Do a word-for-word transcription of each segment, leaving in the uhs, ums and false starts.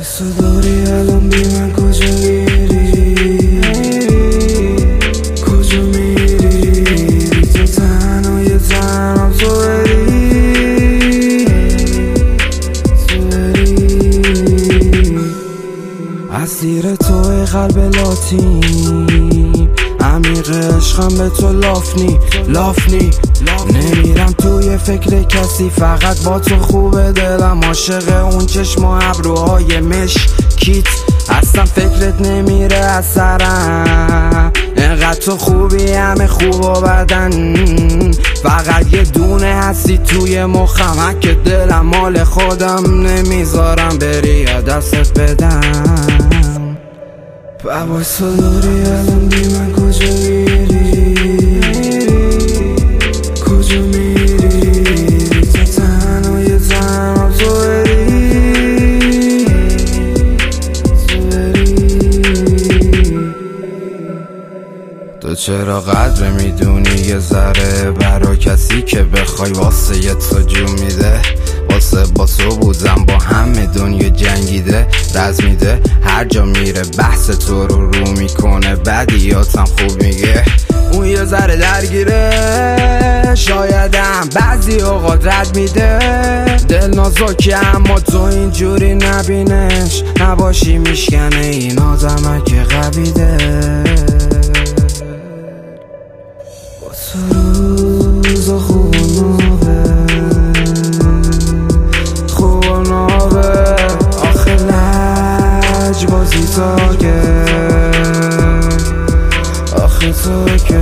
واسه داری الان بی من کجا میری کجا میری بی تو تنها یه تنها تو بری تو بری اسیر توی قلب لاتین عمیق عشقم به تو لافنی لافنی نمیرم توی فکر کسی فقط با تو خوبه دلم عاشق اون چشم و ابروهای مشکیت اصلا فکرت نمیره از سرم انقدر تو خوبی همه خوب و بدن فقط یه دونه هستی توی مخم که دلم مال خودم نمیذارم بری یا دستت بدم واسه داری الان بی من کجا میری کجا میری بی تو تنها یه تنها تو بری تو بری تو چرا قدر میدونی یه ذره برا کسی که بخوای واسه یه تو جو میده واسه با تو بودم با همه دنیا جنگیده رز میده هر جا میره بحث تو رو رو میکنه بدیاتم خوب میگه اون یه ذره درگیره شایدم بعضی اوقات رد میده دل نازکی اما تو اینجوری نبینش نباشی میشکنه این آدمه که قویده با تو روزا خوب نابه خوب نابه آخه لج بازی تا که آخه تو که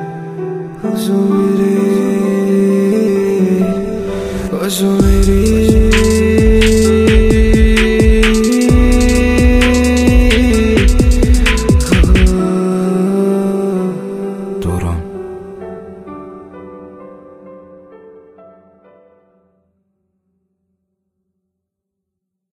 کجا میری کجا میری